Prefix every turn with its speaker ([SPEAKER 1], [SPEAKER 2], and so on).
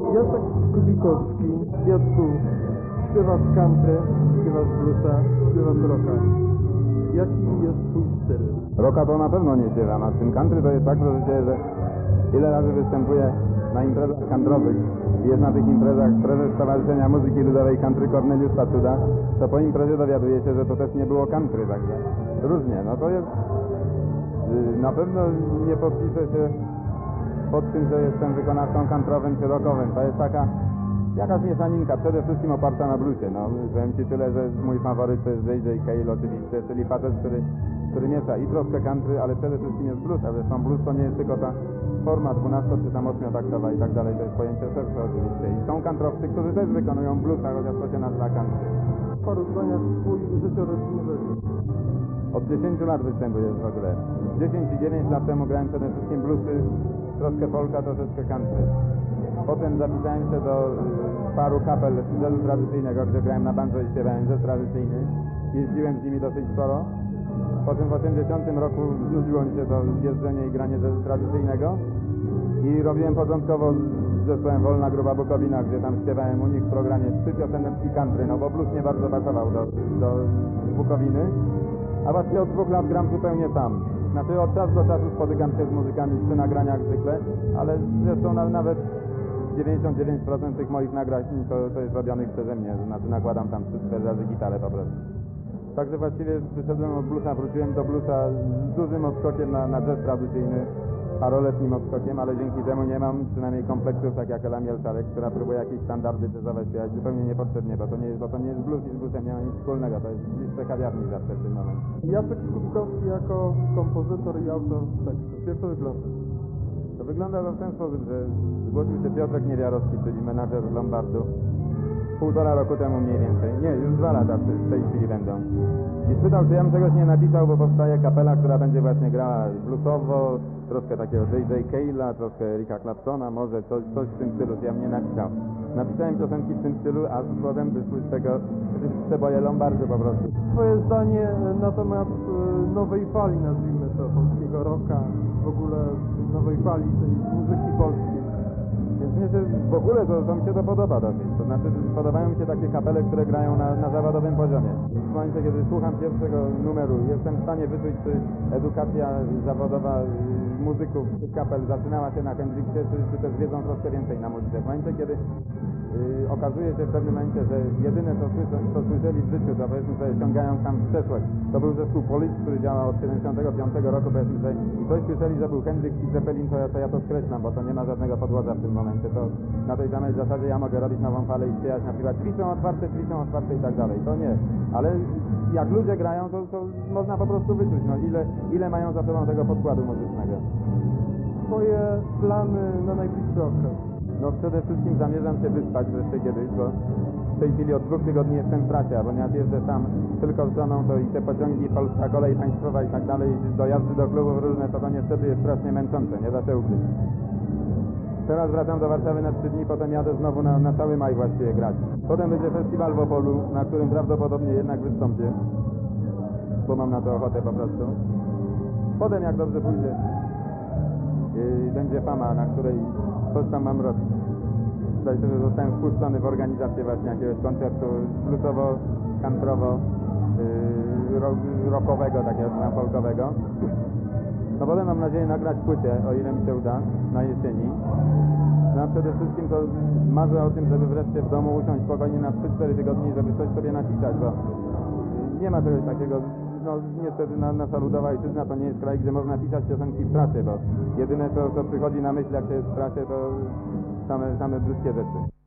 [SPEAKER 1] Jacek Kubikowski, Jacku, śpiewasz country, śpiewasz bluesa, śpiewasz rocka. Jaki jest twój styl?
[SPEAKER 2] Rocka to na pewno nie śpiewam, a z tym country to jest tak, że ile razy występuję na imprezach countrywych i jest na tych imprezach prezes Stowarzyszenia Muzyki Ludowej Country Korneliusz Pacuda, to po imprezie dowiaduje się, że to też nie było country, także różnie. No to jest, na pewno nie podpiszę się pod tym, że jestem wykonawcą countryowym czy rockowym. To jest taka jakaś mieszaninka, przede wszystkim oparta na bluesie. No, powiem Ci tyle, że mój faworyt to jest J.J. Cale oczywiście, czyli facet, który miesza i troszkę country, ale przede wszystkim jest blues, a zresztą blues to nie jest tylko ta forma 12 czy tam 8-taktowa i tak dalej, to jest pojęcie szersze oczywiście. I są countryowcy, którzy też wykonują bluesa, chociaż to się nazywa country.
[SPEAKER 1] W paru zdaniach twój życiorys nie będzie.
[SPEAKER 2] Od 10 lat występuję w ogóle. 10 i 9 lat temu grałem przede wszystkim bluesy, troszkę polka, troszeczkę country. Potem zapisałem się do paru kapel jazzu tradycyjnego, gdzie grałem na banjo i śpiewałem jazz tradycyjny. Jeździłem z nimi dosyć sporo. Potem w 80 roku znudziło mi się to jeżdżenie i granie jazzu tradycyjnego. I robiłem początkowo z zespołem Wolna Gruba Bukowina, gdzie tam śpiewałem u nich w programie 3 pioseneczki country, no bo blues nie bardzo pasował do Bukowiny. A właściwie od 2 lat gram zupełnie sam. Znaczy od czasu do czasu spotykam się z muzykami przy nagraniach zwykle, ale zresztą nawet 99% tych moich nagrań to jest robionych przeze mnie, znaczy nakładam tam 3-4 razy gitarę po prostu. Także właściwie wyszedłem od bluesa, wróciłem do bluesa z dużym odskokiem na jazz tradycyjny, paroletnim odskokiem, ale dzięki temu nie mam przynajmniej kompleksów tak jak Ela Mielczarek, która próbuje jakieś standardy jazzowe śpiewać zupełnie niepotrzebnie, bo to nie jest blues i z bluesem nie ma nic wspólnego, to jest listę kawiarni zawsze w tym momencie.
[SPEAKER 1] Jacek Kubikowski jako kompozytor i autor tekstu. Jak to wygląda?
[SPEAKER 2] To wygląda w ten sposób, że zgłosił się Piotrek Niewiarowski, czyli menadżer Lombardu, 1,5 roku temu mniej więcej, nie, już 2 lata w tej chwili będą. I spytał, czy ja bym czegoś nie napisał, bo powstaje kapela, która będzie właśnie grała bluesowo, troszkę takiego J.J. Cale'a, troszkę Erika Claptona, może coś w tym stylu, ja bym nie napisał. Napisałem piosenki w tym stylu, a potem wyszły z tego przeboje Lombardu po prostu.
[SPEAKER 1] Twoje zdanie na temat nowej fali, nazwijmy to, polskiego rocka, w ogóle nowej fali tej muzyki polskiej.
[SPEAKER 2] Więc mnie się w ogóle to mi się to podoba dosyć. To znaczy podobają mi się takie kapele, które grają na zawodowym poziomie. W momencie, kiedy słucham pierwszego numeru, jestem w stanie wyczuć, czy edukacja zawodowa muzyków kapel zaczynała się na Hendrixie, czy też wiedzą troszkę więcej na muzyce. W momencie, kiedy okazuje się w pewnym momencie, że jedyne co słyszeli w życiu, to powiedzmy sobie sięgają tam w przeszłość. To był zespół Police, który działał od 75 roku, powiedzmy sobie, i coś słyszeli, że był Hendrix i Zeppelin, to ja to skreślam, bo to nie ma żadnego podłoża w tym momencie. To na tej samej zasadzie ja mogę robić nową falę i śpiewać na przykład drzwi są otwarte i tak dalej. To nie. Ale jak ludzie grają, to można po prostu wyczuć, no ile mają za sobą tego podkładu muzycznego.
[SPEAKER 1] Twoje plany na najbliższy okres?
[SPEAKER 2] No przede wszystkim zamierzam się wyspać wreszcie kiedyś, bo w tej chwili od 2 tygodni jestem w pracy, a ponieważ jeżdżę sam tylko z żoną, to i te pociągi, Polska Kolej Państwowa i tak dalej, dojazdy do klubów różne, to niestety jest strasznie męczące, nie da się ukryć. Teraz wracam do Warszawy na 3 dni, potem jadę znowu na cały maj właściwie grać. Potem będzie festiwal w Opolu, na którym prawdopodobnie jednak wystąpię, bo mam na to ochotę po prostu. Potem jak dobrze pójdzie, będzie fama, na której coś tam mam robić. Zdaje się, że zostałem wpuszczony w organizację właśnie jakiegoś koncertu bluesowo-countrywo, rockowego, takiego folkowego. No potem mam nadzieję nagrać płytę, o ile mi się uda, na jesieni. No a przede wszystkim to marzę o tym, żeby wreszcie w domu usiąść spokojnie na 3-4 tygodnie, żeby coś sobie napisać, bo nie ma czegoś takiego. No niestety nasza ludowa ojczyzna to nie jest kraj, gdzie można pisać piosenki w trasie, bo jedyne co przychodzi na myśl jak się jest w trasie, to same brzydkie rzeczy.